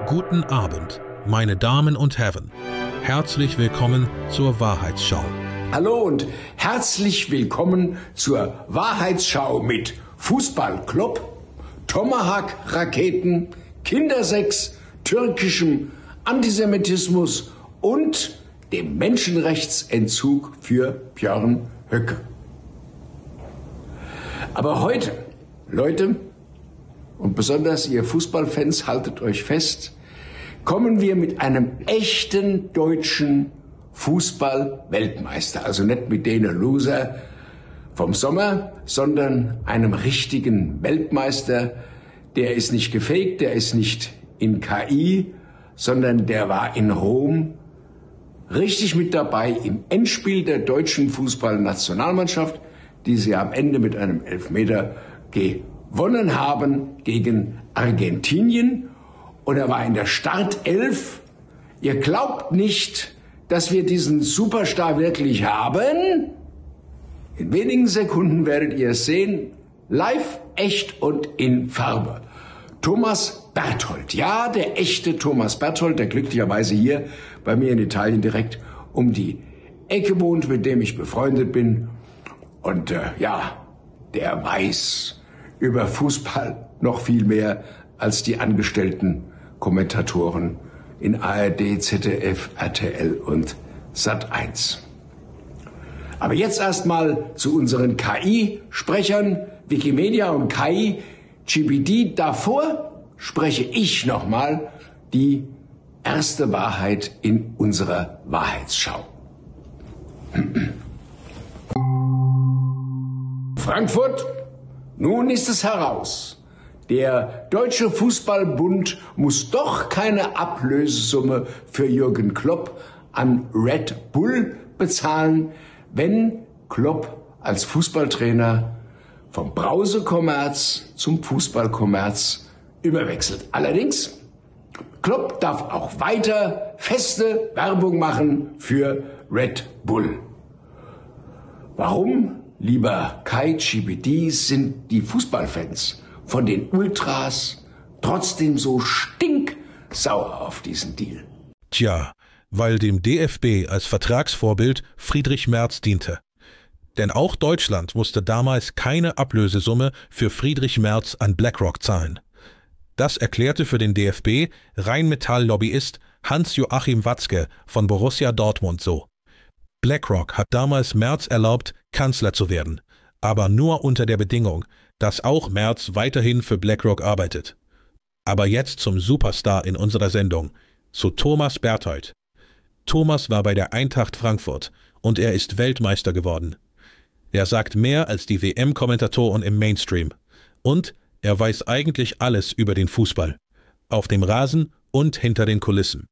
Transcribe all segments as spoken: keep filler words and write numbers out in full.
Guten Abend, meine Damen und Herren. Herzlich willkommen zur Wahrheitsschau. Hallo und herzlich willkommen zur Wahrheitsschau mit Fußballclub, Tomahawk-Raketen, Kindersex, türkischem Antisemitismus und dem Menschenrechtsentzug für Björn Höcke. Aber heute, Leute, und besonders ihr Fußballfans, haltet euch fest, kommen wir mit einem echten deutschen Fußball-Weltmeister, also nicht mit denen Loser vom Sommer, sondern einem richtigen Weltmeister. Der ist nicht gefaked, der ist nicht in K I, sondern der war in Rom richtig mit dabei im Endspiel der deutschen Fußballnationalmannschaft, die sie am Ende mit einem Elfmeter gewonnen haben gegen Argentinien. Und er war in der Startelf. Ihr glaubt nicht, dass wir diesen Superstar wirklich haben? In wenigen Sekunden werdet ihr es sehen. Live, echt und in Farbe. Thomas Berthold. Ja, der echte Thomas Berthold, der glücklicherweise hier bei mir in Italien direkt um die Ecke wohnt, mit dem ich befreundet bin. Und äh, ja, der weiß über Fußball noch viel mehr als die angestellten Kommentatoren in A R D, Z D F, R T L und Sat eins. Aber jetzt erstmal zu unseren K I-Sprechern, Wikimedia und K I, G P T. Davor spreche ich nochmal die erste Wahrheit in unserer Wahrheitsschau. Frankfurt, nun ist es heraus. Der Deutsche Fußballbund muss doch keine Ablösesumme für Jürgen Klopp an Red Bull bezahlen, wenn Klopp als Fußballtrainer vom Brausekommerz zum Fußballkommerz überwechselt. Allerdings, Klopp darf auch weiter feste Werbung machen für Red Bull. Warum, lieber Kai G B D, sind die Fußballfans von den Ultras trotzdem so stinksauer auf diesen Deal? Tja, weil dem D F B als Vertragsvorbild Friedrich Merz diente. Denn auch Deutschland musste damals keine Ablösesumme für Friedrich Merz an BlackRock zahlen. Das erklärte für den D F B Rheinmetall-Lobbyist Hans-Joachim Watzke von Borussia Dortmund so. BlackRock hat damals Merz erlaubt, Kanzler zu werden, aber nur unter der Bedingung, dass auch Merz weiterhin für BlackRock arbeitet. Aber jetzt zum Superstar in unserer Sendung, zu Thomas Berthold. Thomas war bei der Eintracht Frankfurt und er ist Weltmeister geworden. Er sagt mehr als die W M-Kommentatoren im Mainstream. Und er weiß eigentlich alles über den Fußball. Auf dem Rasen und hinter den Kulissen.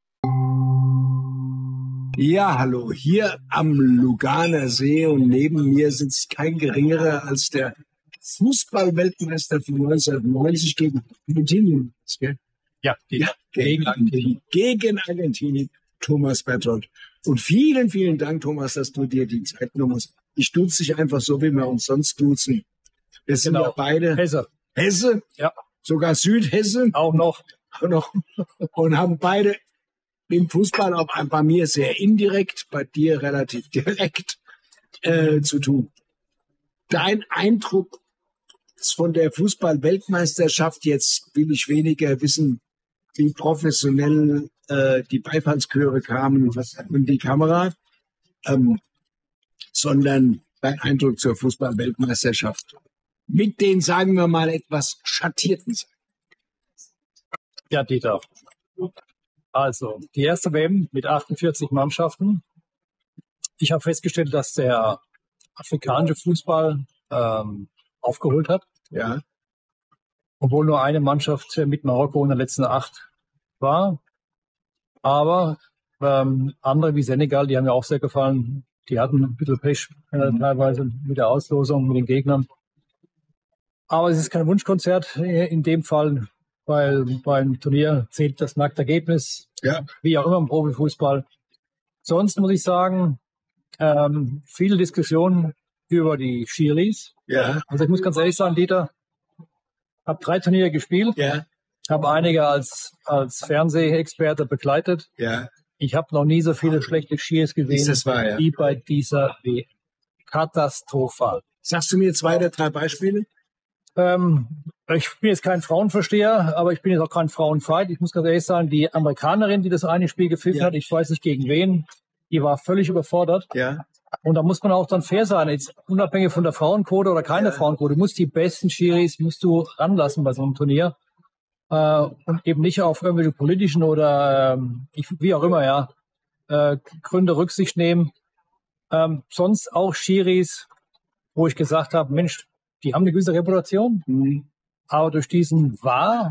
Ja, hallo, hier am Luganer See und neben mir sitzt kein geringerer als der Fußball-Weltmeister von neunzehnhundertneunzig gegen Argentinien. Ja, ja, gegen Argentinien. Gegen Argentinien, Thomas Berthold. Und vielen, vielen Dank, Thomas, dass du dir die Zeit genommen hast. Ich duze dich einfach so, wie wir uns sonst duzen. Wir sind Genau. ja beide Hesse. Hesse, Ja. sogar Südhesse. Auch noch. Auch noch. Und haben beide im Fußball auch bei mir sehr indirekt, bei dir relativ direkt äh, zu tun. Dein Eindruck von der Fußball-Weltmeisterschaft, jetzt will ich weniger wissen, wie professionell äh, die Beifallschöre kamen und die Kamera, ähm, sondern dein Eindruck zur Fußball-Weltmeisterschaft. Mit den, sagen wir mal, etwas schattierten Seiten. Ja, Dieter. Also, die erste W M mit achtundvierzig Mannschaften. Ich habe festgestellt, dass der afrikanische Fußball ähm, aufgeholt hat. Ja. Obwohl nur eine Mannschaft mit Marokko in der letzten acht war. Aber ähm, andere wie Senegal, die haben mir auch sehr gefallen. Die hatten ein bisschen Pech äh, teilweise mit der Auslosung, mit den Gegnern. Aber es ist kein Wunschkonzert in dem Fall, weil beim Turnier zählt das nackte Ergebnis, Ja. wie auch immer im Profifußball. Sonst muss ich sagen, ähm, viele Diskussionen über die Schiris. Ja. Also ich muss ganz ehrlich sagen, Dieter, habe drei Turniere gespielt. Ja. Ich habe einige als, als Fernsehexperte begleitet. Ja. Ich habe noch nie so viele schlechte Skiers gesehen, Das war, ja. wie bei dieser W M. Katastrophal. Sagst du mir zwei oder drei Beispiele? Ähm, ich bin jetzt kein Frauenversteher, aber ich bin jetzt auch kein Frauenfeind. Ich muss ganz ehrlich sagen, die Amerikanerin, die das eine Spiel gepfiffen Ja. hat, ich weiß nicht gegen wen, die war völlig überfordert. Ja. Und da muss man auch dann fair sein, jetzt unabhängig von der Frauenquote oder keine Ja. Frauenquote. Du musst die besten Schiris musst du ranlassen bei so einem Turnier. Äh, und eben nicht auf irgendwelche politischen oder ähm, ich, wie auch immer, ja, äh, Gründe Rücksicht nehmen. Ähm, sonst auch Schiris, wo ich gesagt habe, Mensch, die haben eine gewisse Reputation, Mhm. aber durch diesen War,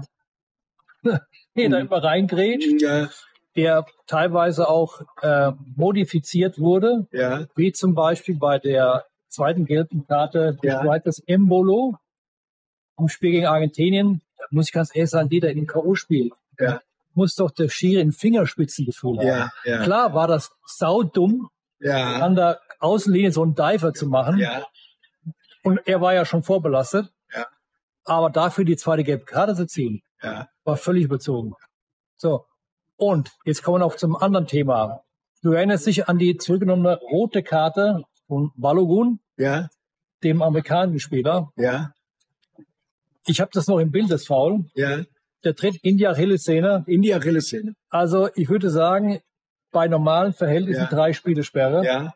der da immer reingrätscht, Ja. der teilweise auch äh, modifiziert wurde, Ja. wie zum Beispiel bei der zweiten gelben Karte Ja. des Schweizers Embolo im Spiel gegen Argentinien. Da muss ich ganz ehrlich sagen, die da in K O spielt, Ja. muss doch der Schiri ein Fingerspitzengefühl haben. Ja. Ja. Klar war das saudumm, Ja. an der Außenlinie so einen Diver zu machen. Ja. Und er war ja schon vorbelastet. Ja. Aber dafür die zweite gelbe Karte zu ziehen, Ja. war völlig überzogen. So. Und jetzt kommen wir noch zum anderen Thema. Du erinnerst dich an die zurückgenommene rote Karte von Balogun, Ja. dem amerikanischen Spieler. Ja. Ich habe das noch im Bild, das Foul. Ja. Der tritt in die Achillessehne. In die Achillessehne. Also ich würde sagen, bei normalen Verhältnissen Ja. drei Spiele Sperre. Ja.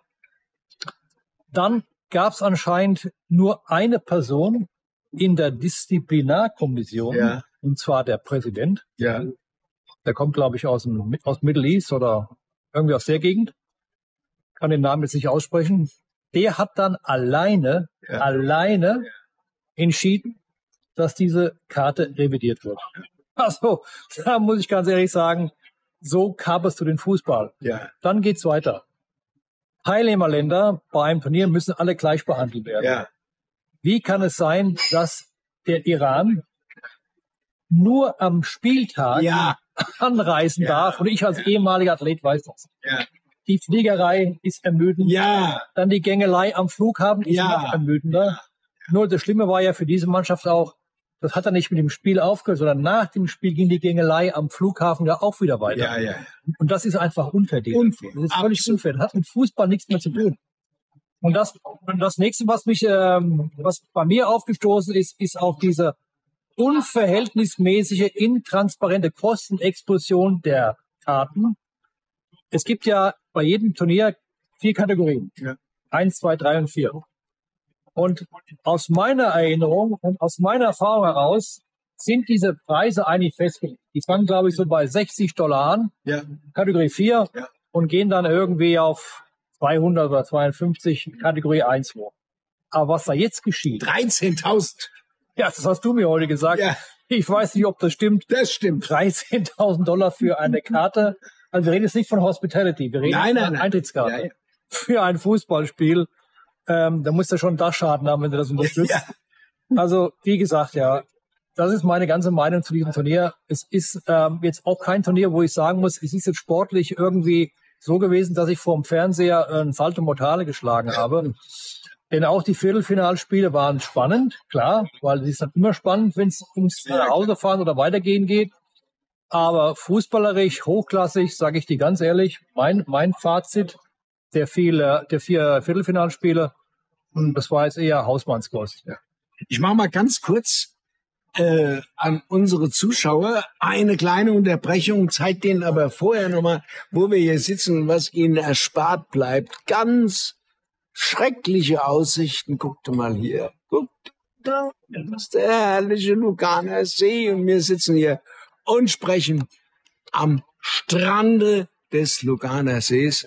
Dann gab es anscheinend nur eine Person in der Disziplinarkommission, Ja. und zwar der Präsident. Ja. Der kommt, glaube ich, aus dem aus Middle East oder irgendwie aus der Gegend. Kann den Namen jetzt nicht aussprechen. Der hat dann alleine, Ja. alleine entschieden, dass diese Karte revidiert wird. Also, da muss ich ganz ehrlich sagen, so kaperst du den Fußball. Ja. Dann geht's weiter. Teilnehmerländer bei einem Turnier müssen alle gleich behandelt werden. Ja. Wie kann es sein, dass der Iran nur am Spieltag Ja. anreisen Ja. darf? Und ich als ehemaliger Athlet weiß das. Ja. Die Fliegerei ist ermüdend. Ja. Dann die Gängelei am Flughafen ist Ja. noch ermüdender. Nur das Schlimme war ja für diese Mannschaft auch, das hat er nicht mit dem Spiel aufgehört, sondern nach dem Spiel ging die Gängelei am Flughafen ja auch wieder weiter. Ja. Ja. Und das ist einfach unfair. Unfair. Das ist völlig Absolut. unfair. Das hat mit Fußball nichts mehr zu tun. Und das, und das nächste, was mich, ähm, was bei mir aufgestoßen ist, ist auch diese unverhältnismäßige, intransparente Kostenexplosion der Karten. Es gibt ja bei jedem Turnier vier Kategorien. Ja. Eins, zwei, drei und vier. Und aus meiner Erinnerung und aus meiner Erfahrung heraus sind diese Preise eigentlich festgelegt. Die fangen, glaube ich, so bei sechzig Dollar an, Ja. Kategorie vier, Ja. und gehen dann irgendwie auf zweihundert oder zweihundertfünfzig, Kategorie eins hoch. Aber was da jetzt geschieht, dreizehntausend. ja, das hast du mir heute gesagt. Ja. Ich weiß nicht, ob das stimmt. Das stimmt. dreizehntausend Dollar für eine Karte. Also wir reden jetzt nicht von Hospitality, wir reden Nein, nein, von nein. Eintrittskarte. Ja, ja. Für ein Fußballspiel. Ähm, da musst du schon Dachschaden haben, wenn du das unterstützt. Ja. Also, wie gesagt, ja, das ist meine ganze Meinung zu diesem Turnier. Es ist ähm, jetzt auch kein Turnier, wo ich sagen muss, es ist jetzt sportlich irgendwie so gewesen, dass ich vor dem Fernseher ein Salto Mortale geschlagen habe. Denn auch die Viertelfinalspiele waren spannend, klar, weil es ist dann immer spannend, wenn es ums nach Hause fahren oder weitergehen geht. Aber fußballerisch, hochklassig, sage ich dir ganz ehrlich, mein, mein Fazit der, viele, der vier Viertelfinalspiele, das war jetzt eher Hausmannskost. Ja. Ich mache mal ganz kurz äh, an unsere Zuschauer eine kleine Unterbrechung, zeigt denen aber vorher nochmal, wo wir hier sitzen und was ihnen erspart bleibt. Ganz schreckliche Aussichten. Guckt mal hier. Guckt, da ist der herrliche Luganer See und wir sitzen hier und sprechen am Strande des Luganer Sees.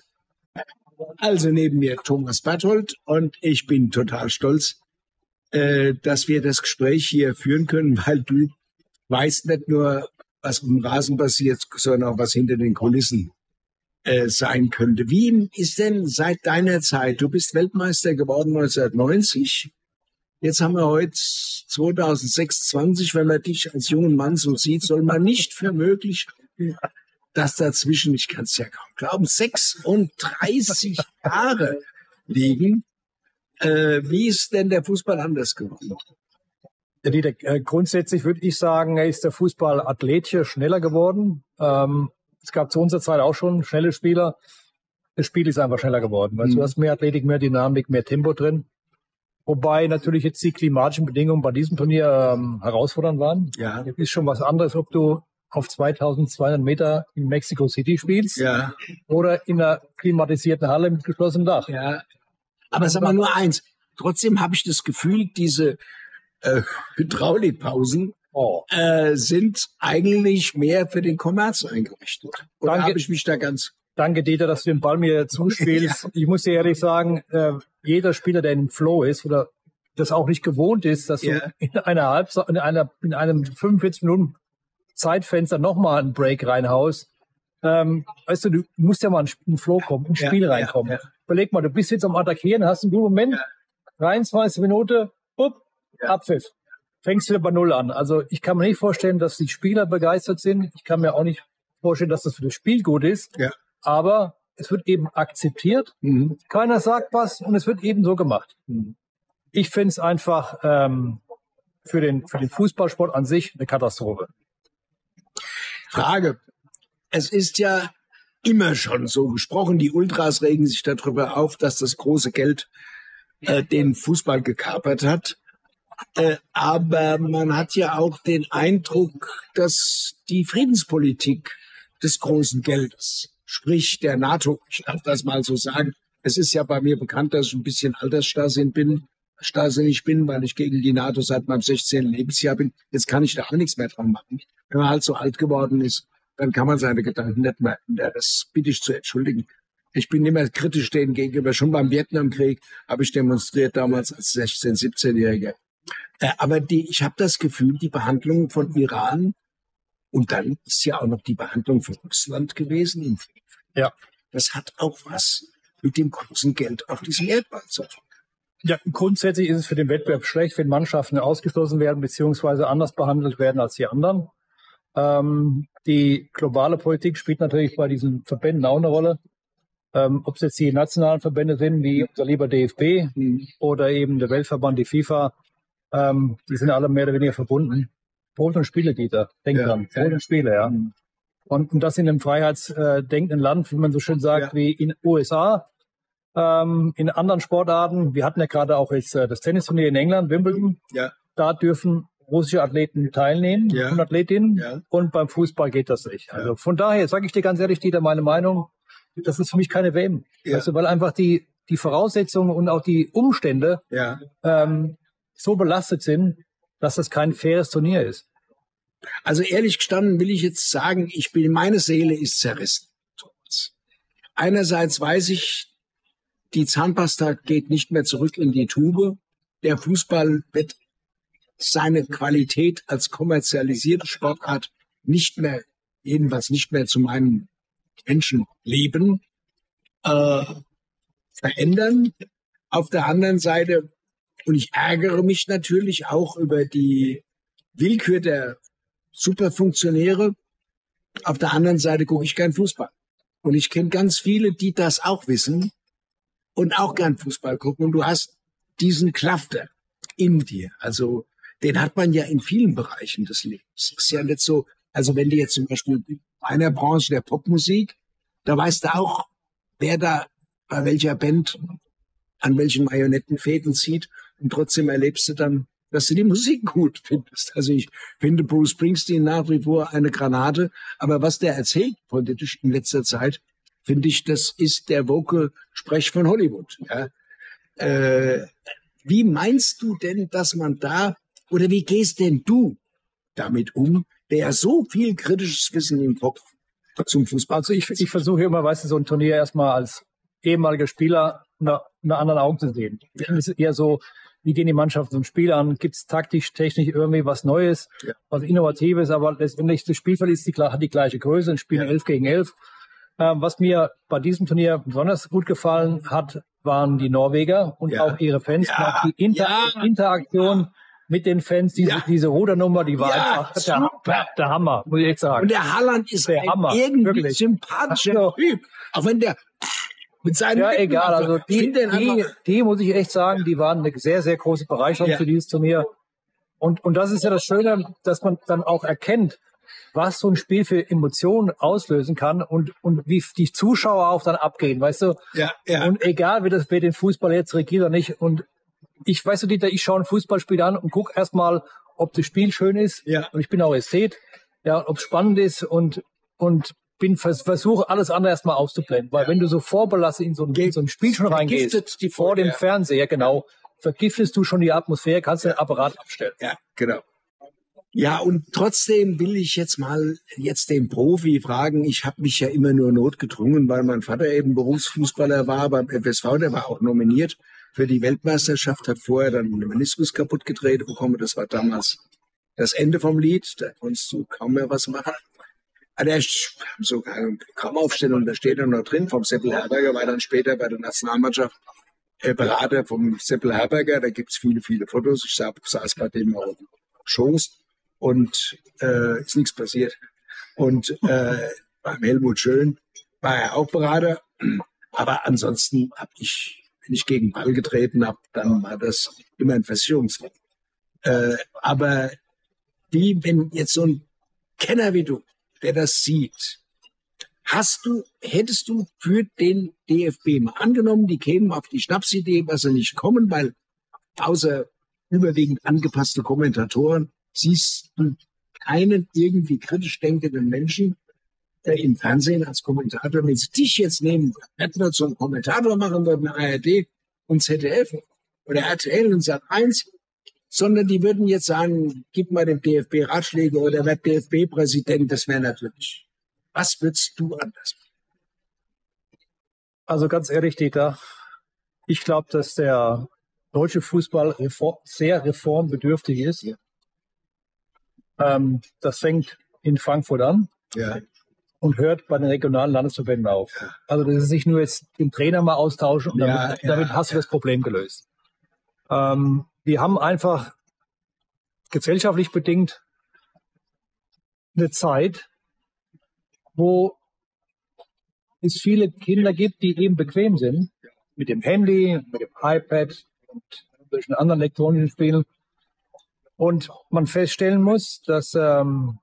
Also neben mir Thomas Berthold und ich bin total stolz, äh, dass wir das Gespräch hier führen können, weil du weißt nicht nur, was auf dem Rasen passiert, sondern auch was hinter den Kulissen äh, sein könnte. Wie ist denn seit deiner Zeit, du bist Weltmeister geworden neunzehnhundertneunzig, jetzt haben wir heute zweitausendsechsundzwanzig, wenn man dich als jungen Mann so sieht, soll man nicht für möglich halten, dass dazwischen, ich kann es ja kaum glauben, sechsunddreißig Jahre liegen. Äh, wie ist denn der Fußball anders geworden? Ja, die, äh, grundsätzlich würde ich sagen, ist der Fußball athletischer, schneller geworden. Ähm, es gab zu unserer Zeit auch schon schnelle Spieler. Das Spiel ist einfach schneller geworden. Weil mhm. du hast mehr Athletik, mehr Dynamik, mehr Tempo drin. Wobei natürlich jetzt die klimatischen Bedingungen bei diesem Turnier ähm, herausfordernd waren. Ja. Es ist schon was anderes, ob du auf zweitausendzweihundert Meter in Mexico City spielst ja. oder in einer klimatisierten Halle mit geschlossenem Dach. Ja. Aber sag mal nur eins. Trotzdem habe ich das Gefühl, diese äh, Hydraulikpausen oh. äh, sind eigentlich mehr für den Kommerz eingerichtet. Oder habe ich mich da ganz... Danke, Dieter, dass du den Ball mir zuspielst. Ja. Ich muss dir ehrlich sagen, äh, jeder Spieler, der im Flow ist oder das auch nicht gewohnt ist, dass ja. du in einer Halbzeit, in einer, in einem fünfundvierzig Minuten Zeitfenster nochmal einen Break reinhaust. Ähm, weißt du, du musst ja mal in einen Flow kommen, ins Spiel ja, reinkommen. Ja, ja. Überleg mal, du bist jetzt am Attackieren, hast einen guten Moment, ja. dreiundzwanzig Minuten, up, ja. Abpfiff. Fängst wieder bei Null an. Also ich kann mir nicht vorstellen, dass die Spieler begeistert sind. Ich kann mir auch nicht vorstellen, dass das für das Spiel gut ist. Ja. Aber es wird eben akzeptiert. Mhm. Keiner sagt was und es wird eben so gemacht. Mhm. Ich finde es einfach ähm, für den, für den Fußballsport an sich eine Katastrophe. Frage. Es ist ja immer schon so gesprochen, die Ultras regen sich darüber auf, dass das große Geld äh, den Fußball gekapert hat. Äh, aber man hat ja auch den Eindruck, dass die Friedenspolitik des großen Geldes, sprich der NATO, ich darf das mal so sagen, es ist ja bei mir bekannt, dass ich ein bisschen altersstarrsinn bin, starrsinnig bin, weil ich gegen die NATO seit meinem sechzehnten Lebensjahr bin. Jetzt kann ich da auch nichts mehr dran machen. Wenn man halt so alt geworden ist, dann kann man seine Gedanken nicht mehr ändern. Das bitte ich zu entschuldigen. Ich bin immer kritisch denen gegenüber. Schon beim Vietnamkrieg habe ich demonstriert damals als sechzehn-, siebzehnjähriger. Äh, aber die, ich habe das Gefühl, die Behandlung von Iran und dann ist ja auch noch die Behandlung von Russland gewesen im Frieden. Ja. Das hat auch was mit dem großen Geld auf diesem Erdball zu tun. Ja, grundsätzlich ist es für den Wettbewerb schlecht, wenn Mannschaften ausgeschlossen werden beziehungsweise anders behandelt werden als die anderen. Ähm, die globale Politik spielt natürlich bei diesen Verbänden auch eine Rolle. Ähm, ob es jetzt die nationalen Verbände sind, wie unser lieber D F B mhm. oder eben der Weltverband, die FIFA, ähm, die sind alle mehr oder weniger verbunden. Brot und Spiele, Dieter. Denk ja, dran. Brot ja. und Spiele, ja. Mhm. Und, und das in einem freiheitsdenkenden Land, wie man so schön sagt, ja. wie in den U S A. Ähm, in anderen Sportarten, wir hatten ja gerade auch jetzt äh, das Tennisturnier in England, Wimbledon. Ja. Da dürfen russische Athleten teilnehmen ja. und Athletinnen. Ja. Und beim Fußball geht das nicht. Ja. Also von daher sage ich dir ganz ehrlich, Dieter, meine Meinung, das ist für mich keine W M. Ja. Weißt du, weil einfach die, die Voraussetzungen und auch die Umstände ja. ähm, so belastet sind, dass das kein faires Turnier ist. Also ehrlich gestanden will ich jetzt sagen, ich bin, meine Seele ist zerrissen. Einerseits weiß ich, die Zahnpasta geht nicht mehr zurück in die Tube. Der Fußball wird seine Qualität als kommerzialisierte Sportart nicht mehr, jedenfalls nicht mehr zu meinem Menschenleben äh, verändern. Auf der anderen Seite, und ich ärgere mich natürlich auch über die Willkür der Superfunktionäre, auf der anderen Seite gucke ich gern Fußball. Und ich kenne ganz viele, die das auch wissen und auch gern Fußball gucken. Und du hast diesen Klafter in dir. Also den hat man ja in vielen Bereichen des Lebens. Es ist ja nicht so, also wenn du jetzt zum Beispiel in einer Branche der Popmusik, da weißt du auch, wer da bei welcher Band an welchen Marionettenfäden zieht. Und trotzdem erlebst du dann, dass du die Musik gut findest. Also ich finde Bruce Springsteen nach wie vor eine Granate. Aber was der erzählt politisch in letzter Zeit, finde ich, das ist der woke Sprech von Hollywood. Ja. Äh, wie meinst du denn, dass man da, oder wie gehst denn du damit um, der so viel kritisches Wissen im Kopf zum Fußball? Also ich, ich versuche immer, weißt du, so ein Turnier erstmal als ehemaliger Spieler unter, unter anderen Augen zu sehen. Ja. Es ist eher so, wie gehen die Mannschaften zum Spiel an? Gibt es taktisch, technisch irgendwie was Neues, ja. was Innovatives? Aber letztendlich, das Spielfeld ist die, hat die gleiche Größe, ein Spiel ja. elf gegen elf. Ähm, was mir bei diesem Turnier besonders gut gefallen hat, waren die Norweger und ja. auch ihre Fans. Ja. Die Inter ja. Interaktion mit den Fans, diese, ja. diese Rudernummer, die war ja, einfach der, der Hammer, muss ich echt sagen. Und der Haaland ist der ein Hammer, irgendwie wirklich. sympathischer Typ. Auch wenn der mit seinen Ja, Lippen egal. Also die, die, die, die, muss ich echt sagen, die waren eine sehr, sehr große Bereicherung ja. für dieses Turnier. Und, und das ist ja das Schöne, dass man dann auch erkennt, was so ein Spiel für Emotionen auslösen kann und, und wie die Zuschauer auch dann abgehen, weißt du? Ja, ja. Und egal, wer, das, wer den Fußball jetzt regiert oder nicht. Und ich, weißt du, Dieter, ich schaue ein Fußballspiel an und gucke erstmal, ob das Spiel schön ist. Ja. Und ich bin auch Ästhet, ja, ob es spannend ist und, und bin vers versuche alles andere erstmal auszublenden. Weil ja. wenn du so vorbelastet in so ein, in so ein Spiel schon reingehst, die vor dem ja. Fernseher, genau, vergiftest du schon die Atmosphäre, kannst ja. den Apparat abstellen. Ja, genau. Ja, und trotzdem will ich jetzt mal jetzt den Profi fragen. Ich habe mich ja immer nur notgedrungen, weil mein Vater eben Berufsfußballer war beim F S V. Der war auch nominiert für die Weltmeisterschaft, hat vorher dann einen Meniskus kaputt gedreht bekommen. Das war damals das Ende vom Lied. Da konntest du kaum mehr was machen. Aber der sogar eine Programmaufstellung, da steht er noch drin, vom Seppel Herberger, war dann später bei der Nationalmannschaft äh, Berater vom Seppel Herberger. Da gibt's viele, viele Fotos. Ich saß bei dem auf dem Schoß. Und äh, ist nichts passiert. Und äh, beim Helmut Schön war er auch Berater. Aber ansonsten habe ich, wenn ich gegen den Ball getreten habe, dann war das immer ein Versicherungsfall. Äh, aber wie, wenn jetzt so ein Kenner wie du, der das sieht, hast du, hättest du für den D F B mal angenommen, die kämen auf die Schnapsidee, was sie nicht kommen, weil außer überwiegend angepasste Kommentatoren siehst du keinen irgendwie kritisch denkenden Menschen äh, im Fernsehen als Kommentator. Wenn sie dich jetzt nehmen, nicht nur zum Kommentator machen würden, A R D und Z D F oder R T L und Sat eins, sondern die würden jetzt sagen, gib mal dem D F B Ratschläge oder werd D F B-Präsident, das wäre natürlich. Was würdest du anders machen? Also ganz ehrlich, Dieter, ich glaube, dass der deutsche Fußball reform, sehr reformbedürftig ist. Ja. Ähm, das fängt in Frankfurt an ja. und hört bei den regionalen Landesverbänden auf. Ja. Also das ist nicht nur jetzt den Trainer mal austauschen und damit, ja, ja, damit hast du ja. das Problem gelöst. Ähm, wir haben einfach gesellschaftlich bedingt eine Zeit, wo es viele Kinder gibt, die eben bequem sind mit dem Handy, mit dem iPad und solchen anderen elektronischen Spielen. Und man feststellen muss, dass ähm,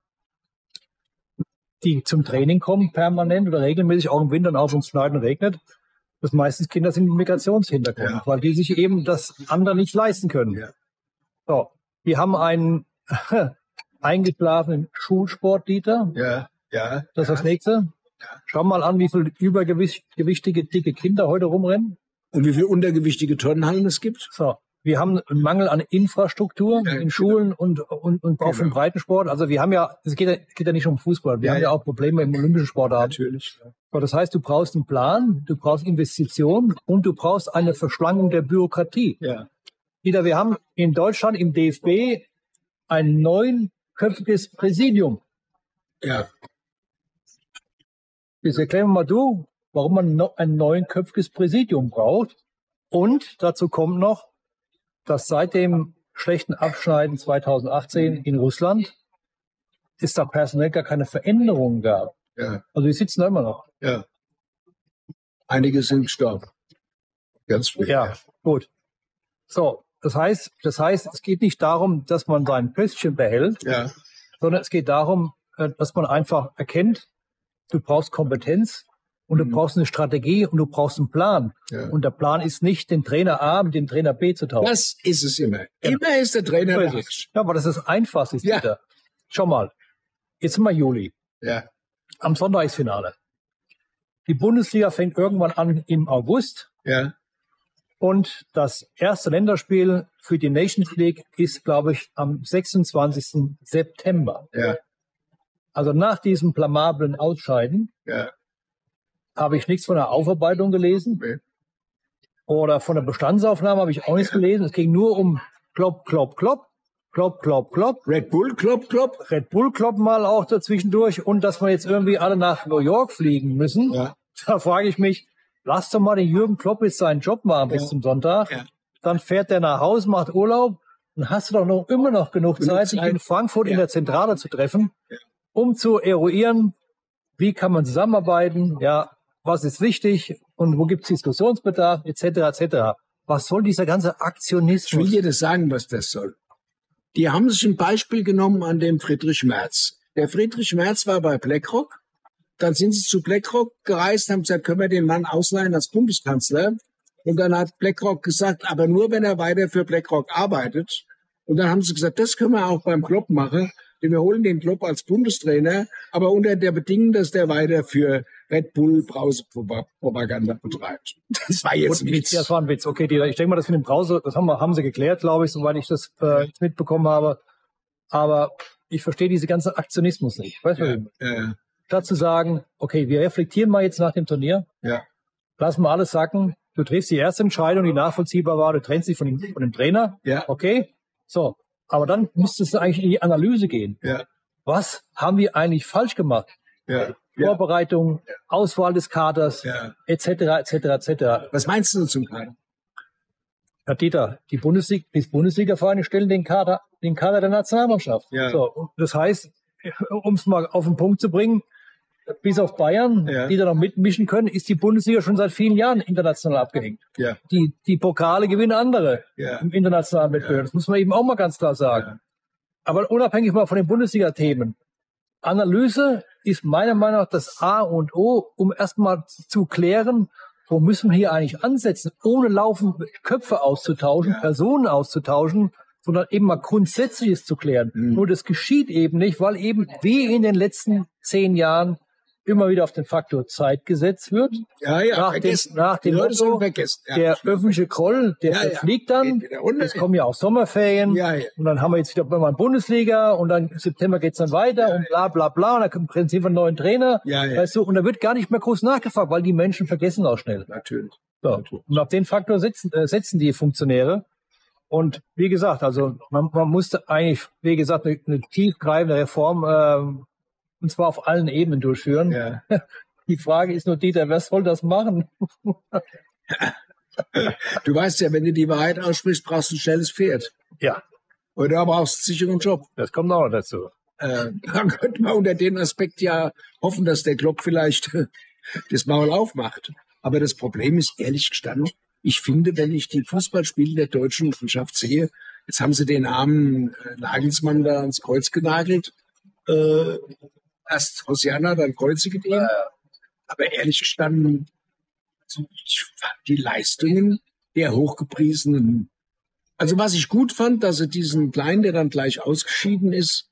die zum Training kommen permanent oder regelmäßig, auch im Winter und auch wenn es schneit und regnet, dass meistens Kinder sind mit Migrationshintergrund, ja. weil die sich eben das andere nicht leisten können. Ja. So, wir haben einen eingeschlafenen Schulsport, Dieter. Ja, ja. Das ist ja. das Nächste. Ja. Schau mal an, wie viele übergewichtige, dicke Kinder heute rumrennen. Und wie viele untergewichtige Turnhallen es gibt. So. Wir haben einen Mangel an Infrastruktur ja, in Schulen und, und, und auch genau. im Breitensport. Also wir haben ja, es geht ja, geht ja nicht um Fußball, wir ja, haben ja auch Probleme im olympischen Sport. Natürlich. So, das heißt, du brauchst einen Plan, du brauchst Investitionen und du brauchst eine Verschlankung der Bürokratie. Ja. Wieder, wir haben in Deutschland im D F B ein neunköpfiges Präsidium. Ja. Jetzt erklär mir mal du, warum man noch ein neunköpfiges Präsidium braucht. Und dazu kommt noch, dass seit dem schlechten Abschneiden zweitausendachtzehn in Russland es da personell gar keine Veränderungen gab. Ja. Also die sitzen da immer noch. Ja. Einige sind gestorben. Ganz viele. Ja, gut. So, das heißt, das heißt, es geht nicht darum, dass man sein Pöstchen behält, ja. sondern es geht darum, dass man einfach erkennt, du brauchst Kompetenz. Und du brauchst eine Strategie und du brauchst einen Plan. Ja. Und der Plan ist nicht, den Trainer A mit dem Trainer B zu tauschen. Das ist es immer. Ja. Immer ist der Trainer A. Ja, aber das ist das Einfachste. Ja. Schau mal, jetzt sind wir Juli. Ja. Am Sonntag ist Finale. Die Bundesliga fängt irgendwann an im August. Ja. Und das erste Länderspiel für die Nations League ist, glaube ich, am sechsundzwanzigsten September. Ja. Also nach diesem blamablen Ausscheiden. Ja. Habe ich nichts von der Aufarbeitung gelesen. Nee. Oder von der Bestandsaufnahme habe ich auch nichts gelesen. Es ging nur um Klopp, Klopp, Klopp, Klopp, Klopp, Klopp. Red Bull, Klopp, Klopp. Red Bull, Klopp mal auch dazwischendurch. Und dass wir jetzt irgendwie alle nach New York fliegen müssen. Ja. Da frage ich mich, lass doch mal den Jürgen Klopp jetzt seinen Job machen bis ja. zum Sonntag. Ja. Dann fährt der nach Hause, macht Urlaub. Dann hast du doch noch immer noch genug genug Zeit, sich in Frankfurt ja. in der Zentrale zu treffen, ja. um zu eruieren, wie kann man zusammenarbeiten, ja, was ist wichtig und wo gibt es Diskussionsbedarf, et cetera et cetera. Was soll dieser ganze Aktionismus? Ich will dir das sagen, was das soll. Die haben sich ein Beispiel genommen an dem Friedrich Merz. Der Friedrich Merz war bei BlackRock. Dann sind sie zu BlackRock gereist, haben gesagt, können wir den Mann ausleihen als Bundeskanzler? Und dann hat BlackRock gesagt, aber nur, wenn er weiter für BlackRock arbeitet. Und dann haben sie gesagt, das können wir auch beim Klopp machen. Wir holen den Klopp als Bundestrainer, aber unter der Bedingung, dass der weiter für Red Bull Brausepropaganda betreibt. Das war jetzt ein Witz. Ja, das war ein Witz. Okay, ich denke mal, das mit dem Brause, das haben, wir, haben sie geklärt, glaube ich, soweit ich das äh, mitbekommen habe. Aber ich verstehe diesen ganzen Aktionismus nicht. Weißt du, ja, ja. Statt zu sagen, okay, wir reflektieren mal jetzt nach dem Turnier, ja. lassen wir alles sacken, du triffst die erste Entscheidung, die nachvollziehbar war, du trennst dich von dem, von dem Trainer, ja. okay, so. Aber dann müsstest du eigentlich in die Analyse gehen. Ja. Was haben wir eigentlich falsch gemacht? Ja. Vorbereitung, ja. Auswahl des Kaders, ja. et cetera, et cetera, et cetera. Was meinst du zum Kader? Herr Dieter, die Bundesliga, die Bundesliga-Vereine stellen den Kader, den Kader der Nationalmannschaft. Ja. So, das heißt, um es mal auf den Punkt zu bringen, bis auf Bayern, ja. die da noch mitmischen können, ist die Bundesliga schon seit vielen Jahren international abgehängt. Ja. Die, die Pokale gewinnen andere ja. im internationalen Wettbewerb. Ja. Das muss man eben auch mal ganz klar sagen. Ja. Aber unabhängig mal von den Bundesliga-Themen. Analyse ist meiner Meinung nach das A und O, um erstmal zu klären, wo müssen wir hier eigentlich ansetzen, ohne laufend Köpfe auszutauschen, ja. Personen auszutauschen, sondern eben mal Grundsätzliches zu klären. Mhm. Nur das geschieht eben nicht, weil eben wie in den letzten zehn Jahren immer wieder auf den Faktor Zeit gesetzt wird. Ja, ja, nach vergessen. Dem, nach dem Motto, ja. Der öffentliche Groll, der ja, ja. fliegt dann. Es kommen ja auch Sommerferien. Ja, ja. Und dann haben wir jetzt wieder mal Bundesliga und dann im September geht's dann weiter ja, und bla bla bla. Und dann kommt im Prinzip ein neuen Trainer. Ja, ja. Weißt du, und da wird gar nicht mehr groß nachgefragt, weil die Menschen vergessen auch schnell. Natürlich. So. Natürlich. Und auf den Faktor setzen, äh, setzen die Funktionäre. Und wie gesagt, also man, man musste eigentlich, wie gesagt, eine, eine tiefgreifende Reform äh, und zwar auf allen Ebenen durchführen. Ja. Die Frage ist nur, Dieter, wer soll das machen? Du weißt ja, wenn du die Wahrheit aussprichst, brauchst du ein schnelles Pferd. Ja. Oder aber brauchst einen sicheren Job. Das kommt auch noch dazu. Äh, dann könnte man unter dem Aspekt ja hoffen, dass der Klopp vielleicht das Maul aufmacht. Aber das Problem ist, ehrlich gestanden, ich finde, wenn ich die Fußballspiele der deutschen Mannschaft sehe, jetzt haben sie den armen äh, Nagelsmann da ans Kreuz genagelt, äh, erst Hosianna, dann kreuziget ihn. Aber ehrlich gestanden, ich fand die Leistungen der hochgepriesenen. Also was ich gut fand, dass sie diesen Kleinen, der dann gleich ausgeschieden ist,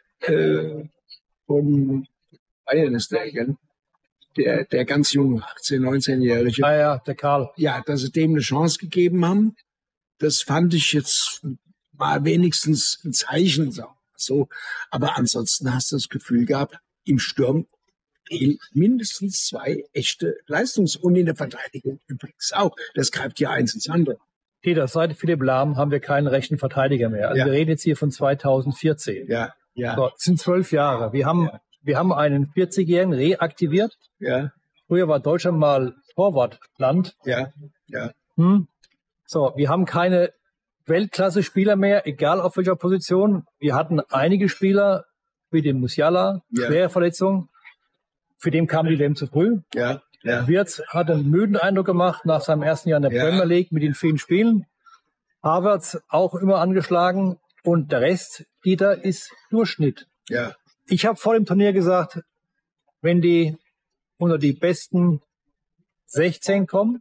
äh, von Bayern ist der, gell? Der, der ganz junge, achtzehn-, neunzehnjährige. Ah ja, der Karl. Ja, dass sie dem eine Chance gegeben haben, das fand ich jetzt mal wenigstens ein Zeichen. So. Aber ansonsten hast du das Gefühl gehabt, im Sturm fehlen mindestens zwei echte Leistungs- und in der Verteidigung übrigens auch. Das greift ja eins ins andere. Peter, seit Philipp Lahm haben wir keinen rechten Verteidiger mehr. Also ja. wir reden jetzt hier von zweitausendvierzehn. Ja, ja. So, das sind zwölf Jahre. Wir haben, ja. wir haben einen vierzigjährigen reaktiviert. Ja. Früher war Deutschland mal Torwartland. Ja, ja. Hm. So, wir haben keine Weltklasse-Spieler mehr, egal auf welcher Position. Wir hatten einige Spieler, wie den Musiala, ja. schwere Verletzung. Für den kam die W M zu früh. Ja, ja. Wirtz hat einen müden Eindruck gemacht nach seinem ersten Jahr in der ja. Premier League mit den vielen Spielen. Havertz auch immer angeschlagen. Und der Rest, Dieter, ist Durchschnitt. Ja. Ich habe vor dem Turnier gesagt, wenn die unter die besten sechzehn kommen,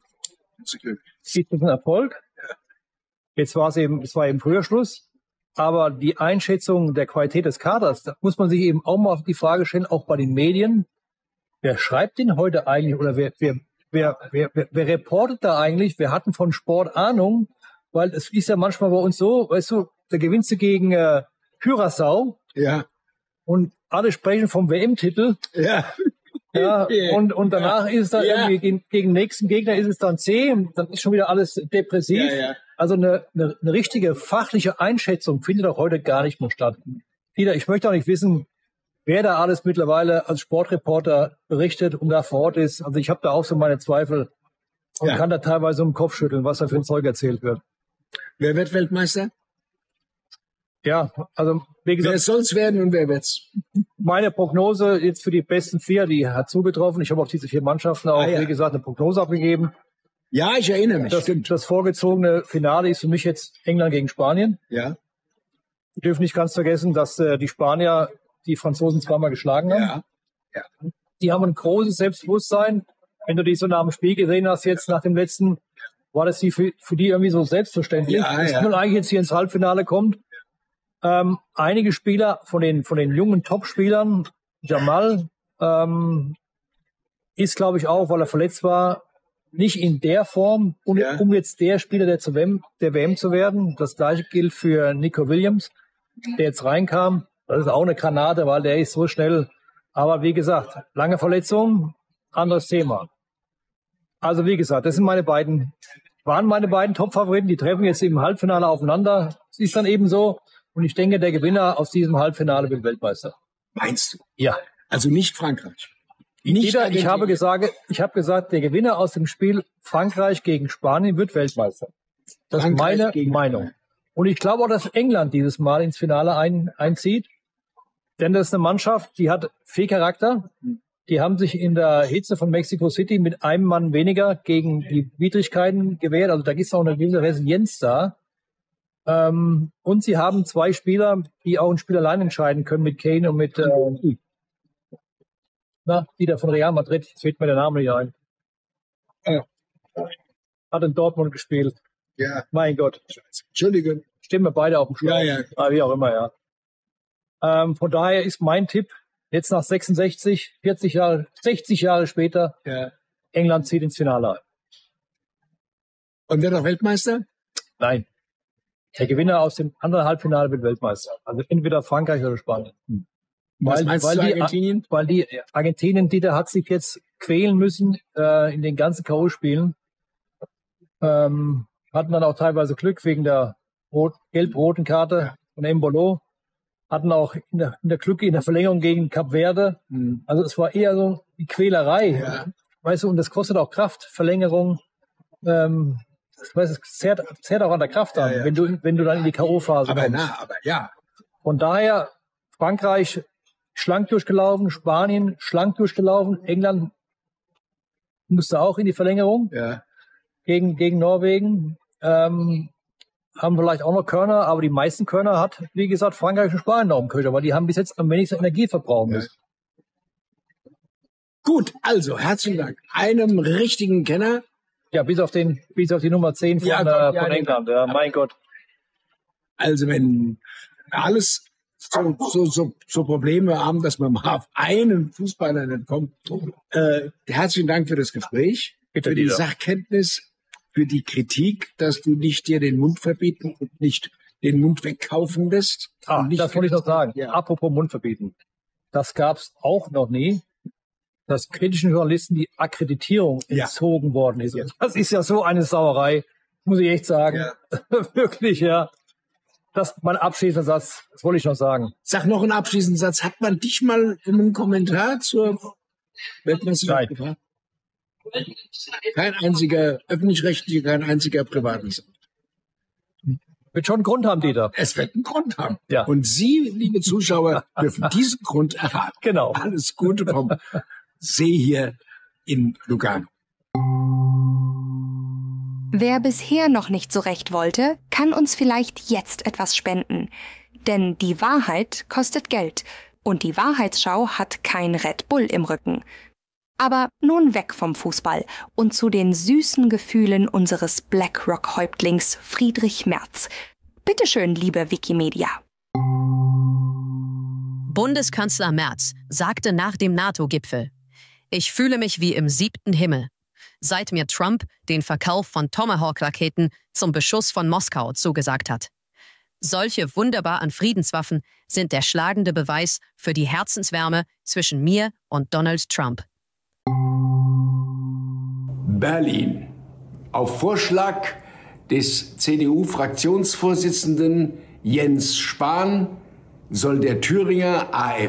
ist das ein Erfolg. Ja. Jetzt war es eben, es war eben früher Schluss. Aber die Einschätzung der Qualität des Kaders, da muss man sich eben auch mal die Frage stellen, auch bei den Medien, wer schreibt den heute eigentlich oder wer, wer, wer, wer, wer, wer reportet da eigentlich? Wir hatten von Sport Ahnung, weil es ist ja manchmal bei uns so, weißt du, da gewinnst du gegen äh, Curaçao ja. und alle sprechen vom W M-Titel. Ja. Ja, und, und danach ja. ist es dann ja. irgendwie gegen, gegen den nächsten Gegner ist es dann C, und dann ist schon wieder alles depressiv. Ja, ja. Also eine, eine, eine richtige fachliche Einschätzung findet auch heute gar nicht mehr statt. Peter, ich möchte auch nicht wissen, wer da alles mittlerweile als Sportreporter berichtet und da vor Ort ist. Also ich habe da auch so meine Zweifel und ja. kann da teilweise um den Kopf schütteln, was da für ein Zeug erzählt wird. Wer wird Weltmeister? Ja, also wie gesagt, wer soll's werden und wer wird's? Meine Prognose jetzt für die besten vier, die hat zugetroffen. Ich habe auf diese vier Mannschaften auch, ah, ja. wie gesagt, eine Prognose abgegeben. Ja, ich erinnere mich. Das, das vorgezogene Finale ist für mich jetzt England gegen Spanien. Ja. Wir dürfen nicht ganz vergessen, dass äh, die Spanier die Franzosen zweimal geschlagen haben. Ja. Ja. Die haben ein großes Selbstbewusstsein. Wenn du die so nach dem Spiel gesehen hast, jetzt nach dem letzten, war das die für, für die irgendwie so selbstverständlich, Ja, dass ja. man eigentlich jetzt hier ins Halbfinale kommt. Ähm, einige Spieler von den, von den jungen Top-Spielern, Jamal, ähm, ist, glaube ich, auch, weil er verletzt war, nicht in der Form, um, Ja. um jetzt der Spieler der, zur W M, der W M zu werden. Das gleiche gilt für Nico Williams, der jetzt reinkam. Das ist auch eine Granate, weil der ist so schnell. Aber wie gesagt, lange Verletzung, anderes Thema. Also wie gesagt, das sind meine beiden, waren meine beiden Top-Favoriten. Die treffen jetzt im Halbfinale aufeinander. Es ist dann eben so. Und ich denke, der Gewinner aus diesem Halbfinale wird Weltmeister. Meinst du? Ja. Also nicht Frankreich. Nicht Jeder, ich Argentinien. habe gesagt, ich habe gesagt, der Gewinner aus dem Spiel Frankreich gegen Spanien wird Weltmeister. Das ist Frankreich meine gegen Meinung. Und ich glaube auch, dass England dieses Mal ins Finale ein, einzieht. Denn das ist eine Mannschaft, die hat viel Charakter. Die haben sich in der Hitze von Mexico City mit einem Mann weniger gegen die Widrigkeiten gewehrt. Also da ist auch eine gewisse Resilienz da. Ähm, und sie haben zwei Spieler, die auch ein Spiel allein entscheiden können, mit Kane und mit äh, na, die da von Real Madrid. Jetzt fällt mir der Name nicht ein. Ja. Hat in Dortmund gespielt. Ja. Mein Gott. Entschuldigung. Stehen wir beide auf dem Schlauch. Ja, ja. Ah, wie auch immer, ja. Ähm, von daher ist mein Tipp, jetzt nach sechsundsechzig, vierzig Jahre, sechzig Jahre später, Ja. England zieht ins Finale ein. Und wer doch Weltmeister? Nein. Der Gewinner aus dem anderen Halbfinale wird Weltmeister. Also entweder Frankreich oder Spanien. Was Weil, meinst weil, du, die, Argentinien? weil die Argentinien, die da hat sich jetzt quälen müssen äh, in den ganzen K O-Spielen. Ähm, hatten dann auch teilweise Glück wegen der rot, gelb-roten Karte von Embolo. Hatten auch in der, in der Glück in der Verlängerung gegen Kap Verde. Hm. Also es war eher so die Quälerei. Ja. Weißt du, und das kostet auch Kraft, Verlängerung. Ähm, ich weiß, es zehrt, zehrt auch an der Kraft an, Ja, ja. wenn du, wenn du dann in die K O-Phase Aber kommst. na, aber ja. Von daher, Frankreich schlank durchgelaufen, Spanien schlank durchgelaufen, England musste auch in die Verlängerung Ja. gegen, gegen Norwegen. Ähm, haben vielleicht auch noch Körner, aber die meisten Körner hat, wie gesagt, Frankreich und Spanien noch im Köcher, weil die haben bis jetzt am wenigsten Energie verbrauchen Ja. müssen. Gut, also herzlichen Dank. Einem richtigen Kenner. Ja, bis auf den, bis auf die Nummer zehn von, Ja, äh, Gott, ja, von nee. England. Ja, mein Gott. Also wenn alles so, so, so, so Probleme haben, dass man mal auf einen Fußballer nicht kommt. Äh, herzlichen Dank für das Gespräch, Bitte, für die Dieter. Sachkenntnis, für die Kritik, dass du nicht dir den Mund verbieten und nicht den Mund wegkaufen lässt. Ah, Und nicht das wollte ich noch sagen. Ja. Apropos Mund verbieten. Das gab's auch noch nie, dass kritischen Journalisten die Akkreditierung Ja. entzogen worden ist. Ja. Das ist ja so eine Sauerei, muss ich echt sagen. Ja. Wirklich, ja. Das ist mein abschließender Satz. Das wollte ich noch sagen. Sag noch einen abschließenden Satz. Hat man dich mal in einem Kommentar zur Weltmeisterschaft Nein. gefragt? Kein einziger öffentlich-rechtlicher, kein einziger privates. Wird schon einen Grund haben, Dieter. Es wird einen Grund haben. Ja. Und Sie, liebe Zuschauer, dürfen diesen Grund erraten. Genau. Alles Gute vom See hier in Lugano. Wer bisher noch nicht so recht wollte, kann uns vielleicht jetzt etwas spenden. Denn die Wahrheit kostet Geld und die Wahrheitsschau hat kein Red Bull im Rücken. Aber nun weg vom Fußball und zu den süßen Gefühlen unseres BlackRock-Häuptlings Friedrich Merz. Bitteschön, liebe Wikimedia. Bundeskanzler Merz sagte nach dem NATO-Gipfel: Ich fühle mich wie im siebten Himmel, seit mir Trump den Verkauf von Tomahawk-Raketen zum Beschuss von Moskau zugesagt hat. Solche wunderbaren Friedenswaffen sind der schlagende Beweis für die Herzenswärme zwischen mir und Donald Trump. Berlin. Auf Vorschlag des C D U-Fraktionsvorsitzenden Jens Spahn soll der Thüringer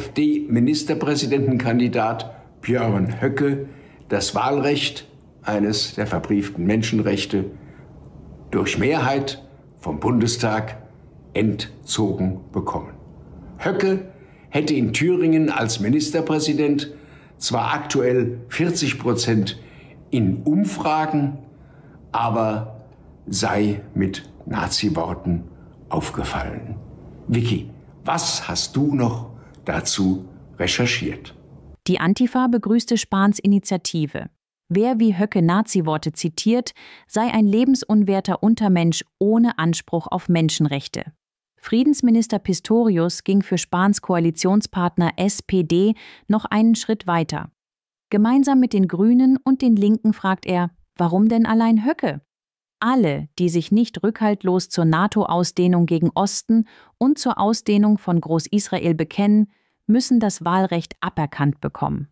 AfD-Ministerpräsidentenkandidat Björn Höcke das Wahlrecht, eines der verbrieften Menschenrechte, durch Mehrheit vom Bundestag entzogen bekommen. Höcke hätte in Thüringen als Ministerpräsident zwar aktuell vierzig Prozent in Umfragen, aber sei mit Nazi-Worten aufgefallen. Vicky, was hast du noch dazu recherchiert? Die Antifa begrüßte Spahns Initiative. Wer wie Höcke Nazi-Worte zitiert, sei ein lebensunwerter Untermensch ohne Anspruch auf Menschenrechte. Friedensminister Pistorius ging für Spahns Koalitionspartner S P D noch einen Schritt weiter. Gemeinsam mit den Grünen und den Linken fragt er, warum denn allein Höcke? Alle, die sich nicht rückhaltlos zur NATO-Ausdehnung gegen Osten und zur Ausdehnung von Groß-Israel bekennen, müssen das Wahlrecht aberkannt bekommen.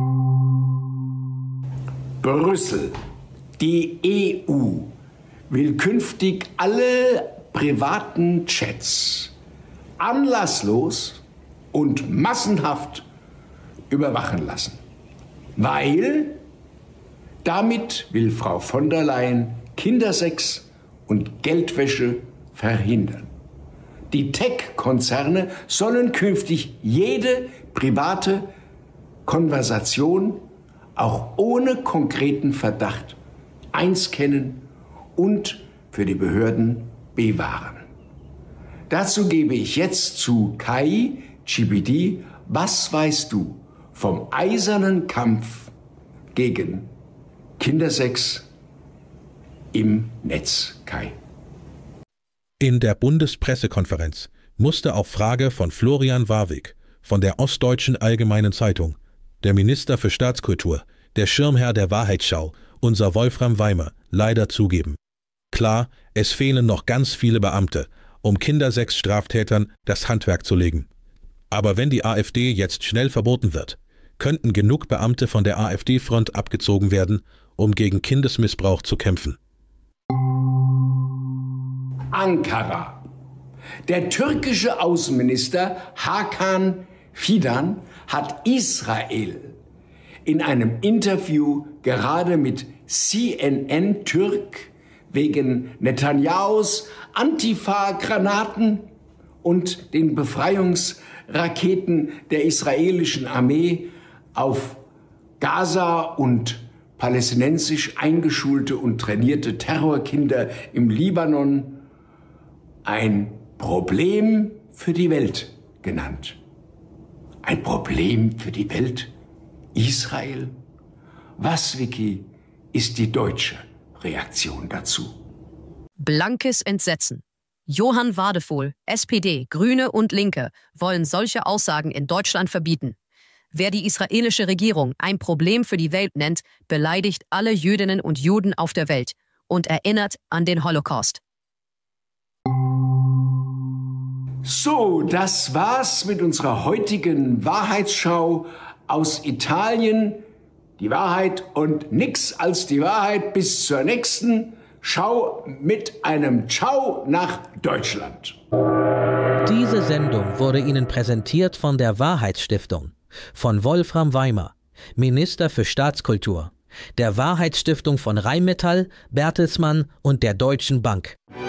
Brüssel, die E U, will künftig alle privaten Chats anlasslos und massenhaft überwachen lassen. Weil damit will Frau von der Leyen Kindersex und Geldwäsche verhindern. Die Tech-Konzerne sollen künftig jede private Konversation auch ohne konkreten Verdacht einscannen und für die Behörden bewahren. Dazu gebe ich jetzt zu K I G P T, was weißt du vom eisernen Kampf gegen Kindersex im Netz, Kai? In der Bundespressekonferenz musste auf Frage von Florian Warwick von der Ostdeutschen Allgemeinen Zeitung der Minister für Staatskultur, der Schirmherr der Wahrheitsschau, unser Wolfram Weimer, leider zugeben: Klar, es fehlen noch ganz viele Beamte, um Kindersex-Straftätern das Handwerk zu legen. Aber wenn die AfD jetzt schnell verboten wird, könnten genug Beamte von der AfD-Front abgezogen werden, um gegen Kindesmissbrauch zu kämpfen. Ankara. Der türkische Außenminister Hakan Fidan hat Israel in einem Interview gerade mit C N N Türk wegen Netanyahus Antifa-Granaten und den Befreiungsraketen der israelischen Armee auf Gaza und palästinensisch eingeschulte und trainierte Terrorkinder im Libanon ein Problem für die Welt genannt. Ein Problem für die Welt? Israel? Was, Vicky, ist die deutsche Reaktion dazu? Blankes Entsetzen. Johann Wadefuhl, S P D, Grüne und Linke wollen solche Aussagen in Deutschland verbieten. Wer die israelische Regierung ein Problem für die Welt nennt, beleidigt alle Jüdinnen und Juden auf der Welt und erinnert an den Holocaust. So, das war's mit unserer heutigen Wahrheitsschau aus Italien. Die Wahrheit und nix als die Wahrheit. Bis zur nächsten Schau mit einem Ciao nach Deutschland. Diese Sendung wurde Ihnen präsentiert von der Wahrheitsstiftung, von Wolfram Weimer, Minister für Staatskultur, der Wahrheitsstiftung von Rheinmetall, Bertelsmann und der Deutschen Bank.